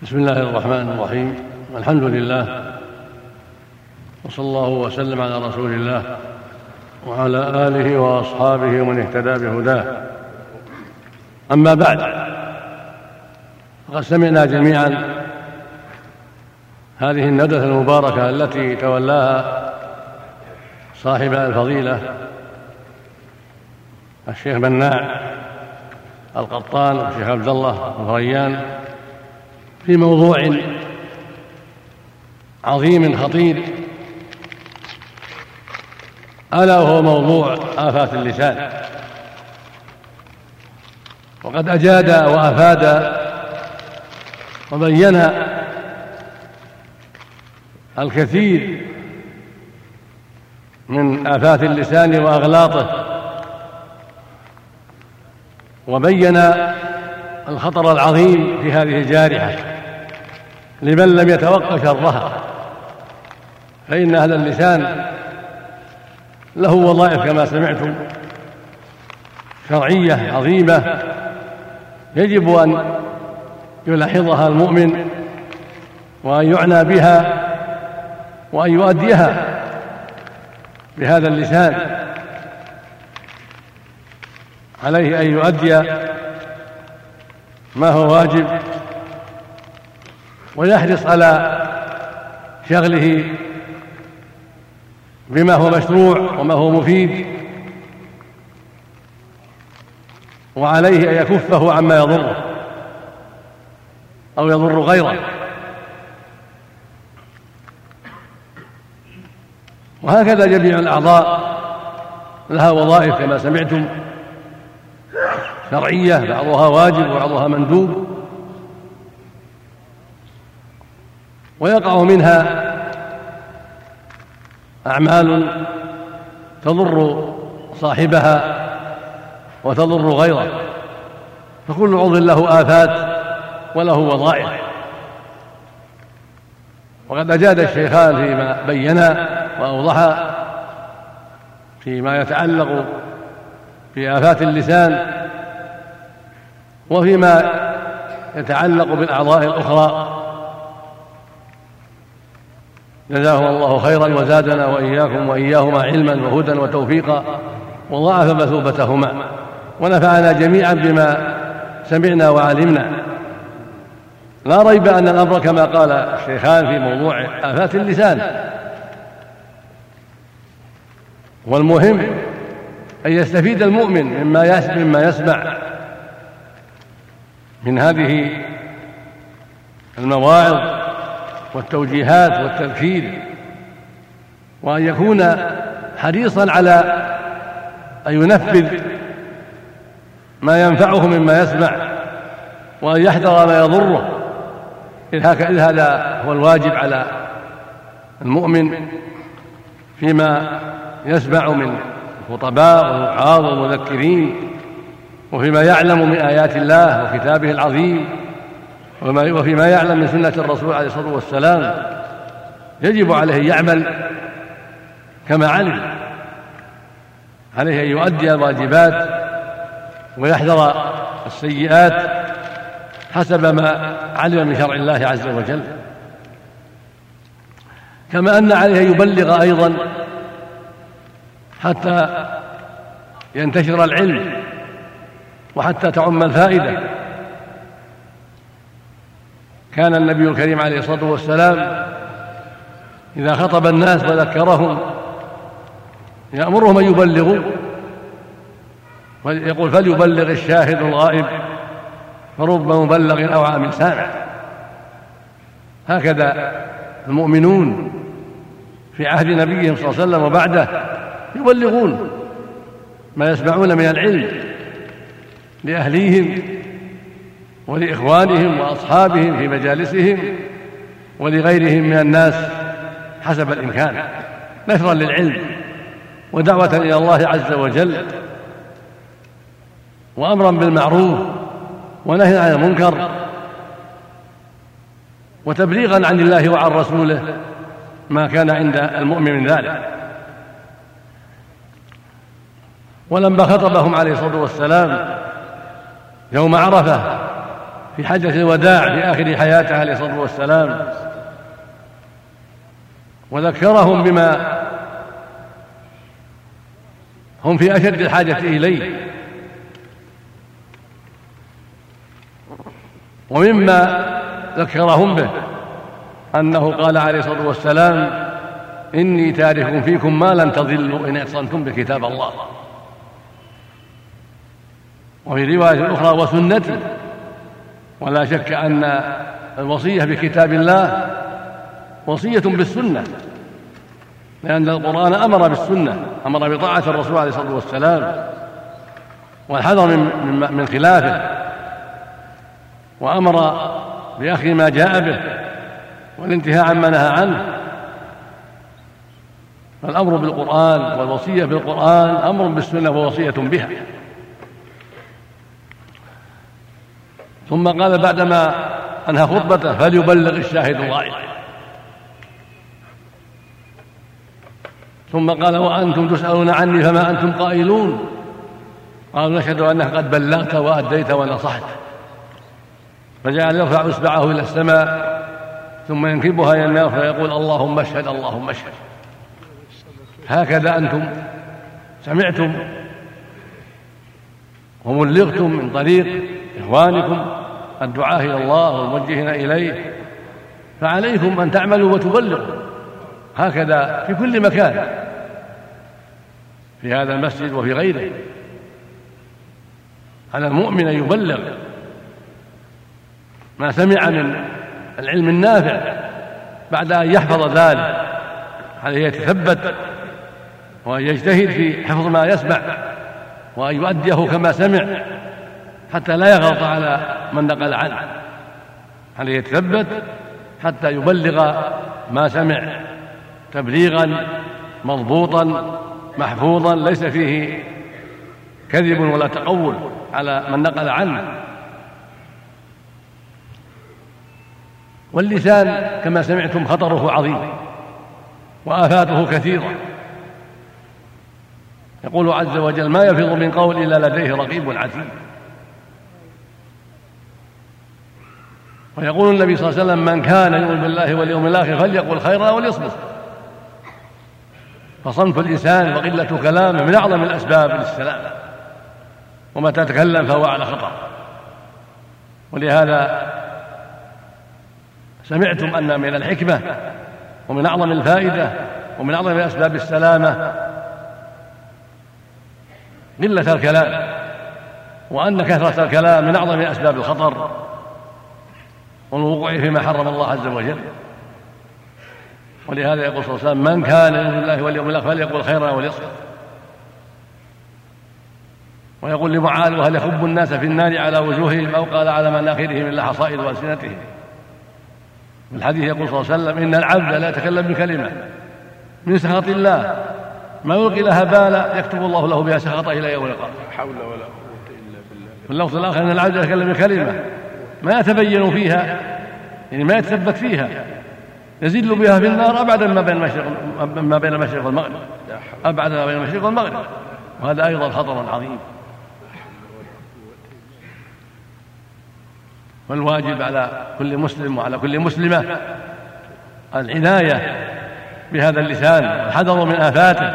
بسم الله الرحمن الرحيم. الحمد لله، وصلى الله وسلم على رسول الله وعلى آله وأصحابه ومن اهتدى بهداه. أما بعد، فقد سمعنا جميعا هذه الندوة المباركة التي تولاها صاحب الفضيلة الشيخ مناع القطان والشيخ عبد الله الريان في موضوع عظيم خطير، ألا وهو موضوع آفات اللسان. وقد أجاد وأفاد وبين الكثير من آفات اللسان وأغلاطه، وبين الخطر العظيم في هذه الجارحة لمن لم يتوقع شرها، فإن هذا اللسان له وظائف كما سمعتم شرعية عظيمة يجب أن يلاحظها المؤمن وأن يعنى بها وأن يؤديها بهذا اللسان. عليه أن يؤدي ما هو واجب ويحرص على شغله بما هو مشروع وما هو مفيد، وعليه أن يكفه عما يضره أو يضر غيره. وهكذا جميع الأعضاء لها وظائف كما سمعتم شرعية، بعضها واجب وبعضها مندوب، ويقع منها أعمال تضر صاحبها وتضر غيره، فكل عضو له آفات وله وظائف. وقد أجاد الشيخان فيما بينا وأوضحا فيما يتعلق بآفات اللسان وفيما يتعلق بالأعضاء الأخرى. جزاهم الله خيرا وزادنا وإياكم وإياهما علما وهدى وتوفيقا وضاعف مثوبتهما، ونفعنا جميعا بما سمعنا وعلمنا. لا ريب أن الأمر كما قال الشيخان في موضوع آفات اللسان، والمهم أن يستفيد المؤمن مما يسمع من هذه المواعظ والتوجيهات والتذكير، وأن يكون حريصا على أن ينفذ ما ينفعه مما يسمع، وأن يحذر ما يضره، إذ هذا هو الواجب على المؤمن فيما يسمع من الخطباء والوعاظ والمذكرين، وفيما يعلم من آيات الله وكتابه العظيم، وفيما يعلم من سنة الرسول عليه الصلاة والسلام. يجب عليه أن يعمل كما علم، عليه أن يؤدي الواجبات ويحذر السيئات حسب ما علم من شرع الله عز وجل، كما أن عليه أن يبلغ أيضا حتى ينتشر العلم وحتى تعم الفائدة. كان النبي الكريم عليه الصلاة والسلام إذا خطب الناس وذكرهم يأمرهم أن يبلغوا، ويقول فليبلغ الشاهد الغائب فرب مبلغ أوعى من سامع. هكذا المؤمنون في عهد نبيهم صلى الله عليه وسلم وبعده يبلغون ما يسمعون من العلم لأهليهم ولإخوانهم وأصحابهم في مجالسهم ولغيرهم من الناس حسب الإمكان، نشرا للعلم ودعوة إلى الله عز وجل وأمرا بالمعروف ونهي عن المنكر وتبليغا عن الله وعن رسوله ما كان عند المؤمن من ذلك. ولما خطبهم عليه الصلاة والسلام يوم عرفة في حجة الوداع في آخر حياته عليه الصلاة والسلام، وذكرهم بما هم في أشد الحاجة إليه. ومما ذكرهم به أنه قال عليه الصلاة والسلام: إني تارك فيكم ما لن تضلوا إن اعتصمتم بكتاب الله. وفي رواية أخرى: وسنتي. ولا شك أن الوصية بكتاب الله وصية بالسنة، لأن القرآن أمر بالسنة، أمر بطاعة الرسول عليه الصلاة والسلام والحذر من خلافه، وأمر بأخذ ما جاء به والانتهاء عما نهى عنه. فالأمر بالقرآن والوصية بالقرآن أمر بالسنة ووصية بها. ثم قال بعدما أنهى خطبته: فليبلغ الشاهد الغائب. ثم قال: وأنتم تسألون عني فما أنتم قائلون. قالوا: نشهد أنك قد بلغت وأديت ونصحت. فجعل يرفع إصبعه إلى السماء ثم ينكبها إلى النار فيقول: اللهم اشهد اللهم اشهد. هكذا أنتم سمعتم وبلغتم من طريق إخوانكم الدعاة إلى الله والموجهين إليه، فعليكم أن تعملوا وتبلغوا. هكذا في كل مكان، في هذا المسجد وفي غيره، على المؤمن أن يبلغ ما سمع من العلم النافع بعد أن يحفظ ذلك، عليه يتثبت وأن يجتهد في حفظ ما يسمع وأن يؤديه كما سمع حتى لا يغلط على من نقل عنه. عليه يتثبت حتى يبلغ ما سمع تبليغا مضبوطا محفوظا ليس فيه كذب ولا تقول على من نقل عنه. واللسان كما سمعتم خطره عظيم وآفاته كثيرة. يقول عز وجل: ما يفض من قول إلا لديه رقيب عتيد. ويقول النبي صلى الله عليه وسلم: من كان يؤمن بالله واليوم الآخر فليقل خيرا وليصمت. فصمت اللسان وقلة كلامه من أعظم الأسباب للسلام، ومتى تكلم فهو على خطر. ولهذا سمعتم أن من الحكمة ومن أعظم الفائدة ومن أعظم أسباب السلامة قلة الكلام، وأن كثرة الكلام من أعظم أسباب الخطر والوقوع فيما حرم الله عز وجل. ولهذا يقول صلى الله عليه وسلم: من كان يؤمن بالله واليوم الآخر فليقل خيرا وليصمت. ويقول لمعاذ: وهل يخب الناس في النار على وجوههم أو قال على مناخرهم إلا حصائد ألسنتهم. في الحديث يقول صلى الله عليه وسلم: إن العبد لا يتكلم بكلمة من سخط الله ما يلقي لها بالا يكتب الله له بها سخطه إلى يوم القيامة. حول ولا قوة إلا بالله. في اللفظ الآخر: إن العبد يتكلم بكلمة ما يتبين فيها، يعني ما يتثبت فيها، يزل بها في النار أبعد ما بين المشرق والمغرب، أبعد ما بين المشرق والمغرب. وهذا أيضا خطر عظيم. والواجب على كل مسلم وعلى كل مسلمة العناية بهذا اللسان والحذر من آفاته،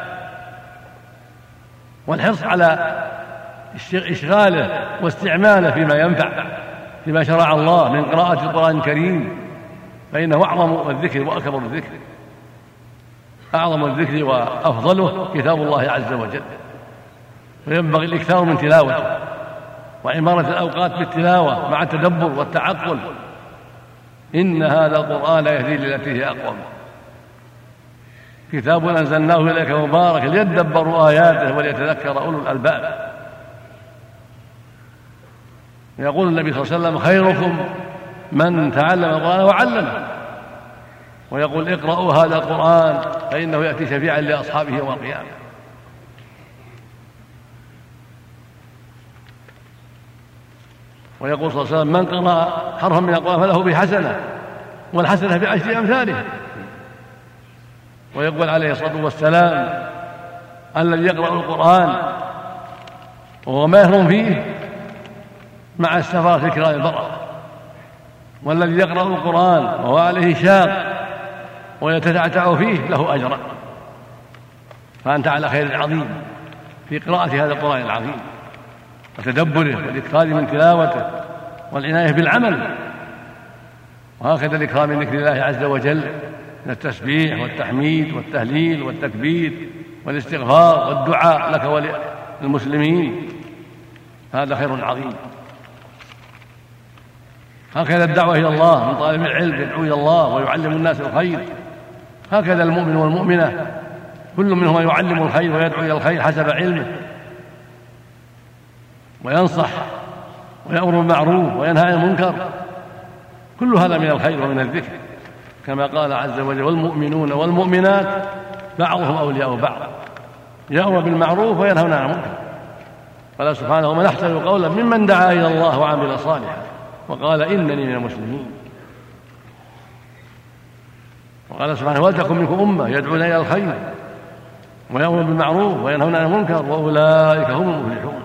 والحرص على إشغاله واستعماله فيما ينفع، فيما شرع الله من قراءة القرآن الكريم، فإنه أعظم الذكر وأكبر الذكر. أعظم الذكر وأفضله كتاب الله عز وجل، وينبغي الإكثار من تلاوته وعمارة الأوقات بالتلاوة مع التدبر والتعقل. إن هذا القرآن يهدي للتي هي أقوم. كتاب أنزلناه إليك مبارك ليدبروا آياته وليتذكر أولو الألباب. يقول النبي صلى الله عليه وسلم: خيركم من تعلم القرآن وعلمه. ويقول: اقرأوا هذا القرآن فإنه يأتي شفيعا لأصحابه يوم القيامة. ويقول صلى الله عليه وسلم: من قرأ حرفا من القرآن فله بحسنة والحسنة بعشر أمثاله. ويقول عليه الصلاة والسلام: الذي يقرأ القرآن وهو ماهر فيه مع السفر في كراء البرر. والذي يقرأ القرآن وهو عليه شاق ويتتعتع فيه له أجر، فأنت على خير عظيم في قراءة هذا القرآن العظيم وتدبره والإكثار من تلاوته والعناية بالعمل. وهكذا الإكرام من ذكر الله عز وجل من التسبيح والتحميد والتهليل والتكبير والاستغفار والدعاء لك وللمسلمين، هذا خير عظيم. هكذا الدعوة إلى الله من طالب العلم يدعو إلى الله ويعلم الناس الخير، هكذا المؤمن والمؤمنة كل منهما يعلم الخير ويدعو إلى الخير حسب علمه، وينصح ويأمر بالمعروف وينهى عن المنكر، كل هذا من الخير ومن الذكر، كما قال عز وجل: والمؤمنون والمؤمنات بعضهم أولياء بعض يأمر بالمعروف وينهون عن المنكر. قال سبحانه: ومن أحسن قولا ممن دعا إلى الله وعمل صالحا وقال إنني من المسلمين. وقال سبحانه: ولتكن منكم أمة يدعون إلى الخير ويأمرون بالمعروف وينهون عن المنكر وأولئك هم المفلحون.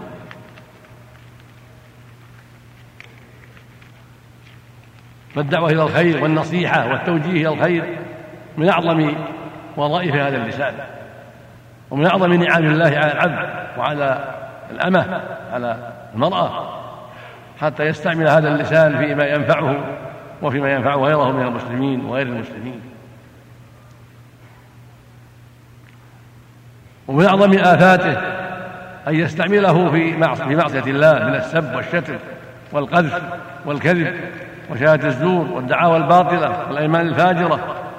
فالدعوة إلى الخير والنصيحة والتوجيه إلى الخير من أعظم وظائف هذا اللسان، ومن أعظم نعم الله على العبد وعلى الأمة على المرأة، حتى يستعمل هذا اللسان فيما ينفعه وفيما ينفع غيره من المسلمين وغير المسلمين. ومن أعظم آفاته أن يستعمله في معصية الله من السب والشتم والقذف والكذب وشهادة الزور والدعاوى الباطلة والأيمان الفاجرة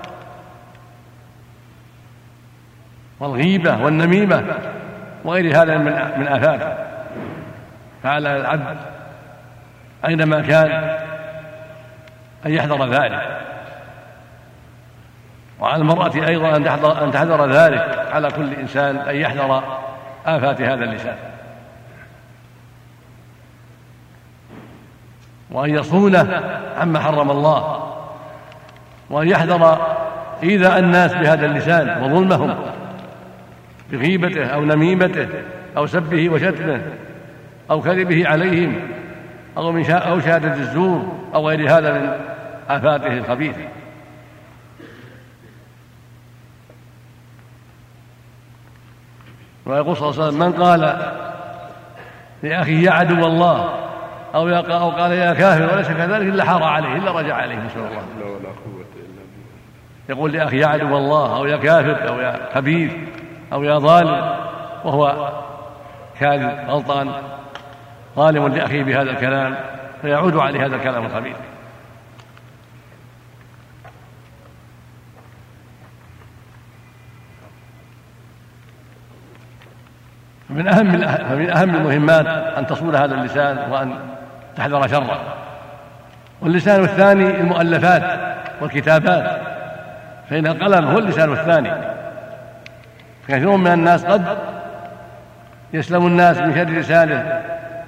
والغيبة والنميمة وغير هذا من آفاته. فعلى العبد أينما كان أن يحذر ذلك، وعلى المرأة أيضا أن تحذر ذلك، على كل إنسان أن يحذر آفات هذا اللسان وأن يصونه عما حرم الله، وأن يحذر إيذاء الناس بهذا اللسان وظلمهم بغيبته أو نميمته أو سبه وشتمه أو كذبه عليهم أو شهادة الزور أو غير هذا من آفاته الخبيثة. ويقول صلى الله عليه وسلم: من قال لأخيه يا عدو الله أو قال يا كافر وليس كذلك إلا حار عليه إلا رجع عليه، نسأل الله. يقول لأخي يا عدو الله أو يا كافر أو يا خبيث أو يا ظالم وهو كاذب غلطان ظالم لأخيه بهذا الكلام، فيعود عليه هذا الكلام الخبيث. فمن أهم المهمات أن تصون هذا اللسان وأن تحذر شره. واللسان الثاني المؤلفات والكتابات، فإن القلم هو اللسان الثاني. كثير من الناس قد يسلم الناس من شر لسانه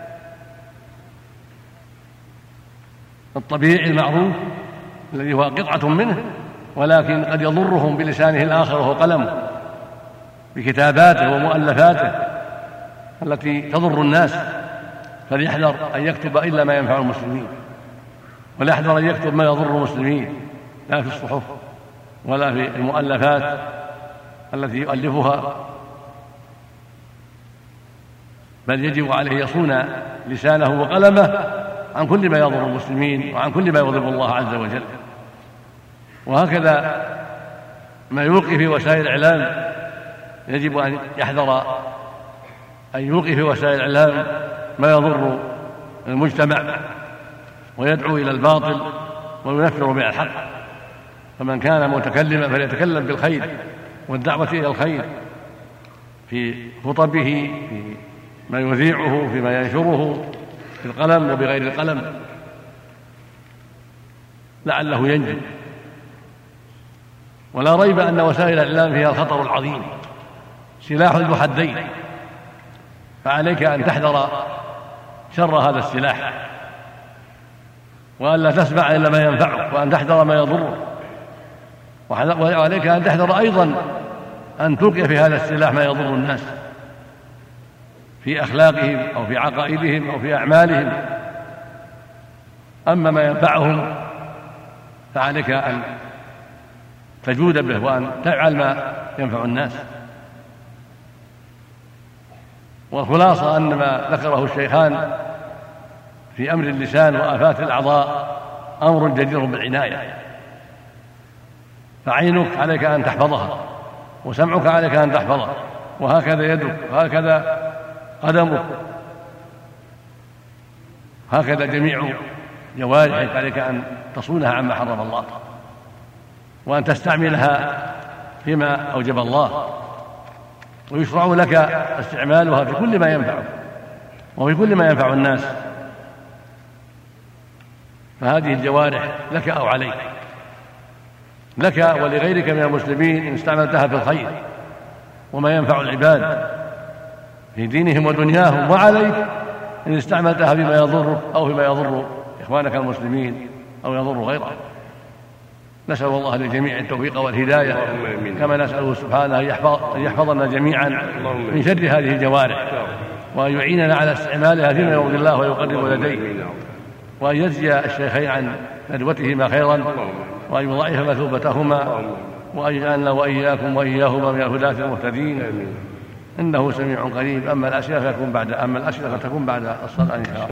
الطبيعي المعروف الذي هو قطعة منه، ولكن قد يضرهم بلسانه الآخر وهو قلمه بكتاباته ومؤلفاته التي تضر الناس. فليحذر أن يكتب إلا ما ينفع المسلمين، وليحذر أن يكتب ما يضر المسلمين، لا في الصحف ولا في المؤلفات التي يؤلفها، بل يجب عليه يصون لسانه وقلمه عن كل ما يضر المسلمين وعن كل ما يغضب الله عز وجل. وهكذا ما يلقي في وسائل الإعلام يجب أن يحذر أن يلقي في وسائل الإعلام ما يضر المجتمع ويدعو إلى الباطل وينفر بها الحق. فمن كان متكلما فليتكلم بالخير والدعوة إلى الخير في خطبه، في ما يذيعه، فيما ينشره بالقلم وبغير القلم، لعله ينجو. ولا ريب أن وسائل الإعلام فيها الخطر العظيم، سلاح ذو حدين، فعليك أن تحذر شر هذا السلاح، وأن لا تسمع إلا ما ينفعك، وأن تحذر ما يضرك، وعليك أن تحذر أيضا أن تلقي في هذا السلاح ما يضر الناس في أخلاقهم أو في عقائدهم أو في أعمالهم أما ما ينفعهم فعليك أن تجود به وأن تفعل ما ينفع الناس. والخلاصة أن ما ذكره الشيخان في أمر اللسان وآفات الأعضاء أمر جدير بالعناية، فعينك عليك أن تحفظها، وسمعك عليك أن تحفظه، وهكذا يدك، وهكذا قدمك، هكذا جميع جوارحك عليك أن تصونها عما حرم الله، وأن تستعملها فيما أوجب الله، ويشرع لك استعمالها في كل ما ينفعك وفي كل ما ينفع الناس. فهذه الجوارح لك أو عليك، لك ولغيرك من المسلمين إن استعملتها في الخير وما ينفع العباد في دينهم ودنياهم، وعليك إن استعملتها فيما يضرك أو فيما يضر إخوانك المسلمين أو يضر غيرك. نسأل الله للجميع التوفيق والهداية، كما نسأله سبحانه أن يحفظنا جميعا من شر هذه الجوارح، وأن يعيننا على استعمالها فيما يرضي الله ويقرب لديه، وأن يجزي الشيخين عن ندوتهما خيرا، وأن يضاعف مثوبتهما، وأن يجعلنا وإياكم وإياهما من الهداة المهتدين، إنه سميع قريب. أما الأسئلة فتكون بعد الصلاة إن شاء الله.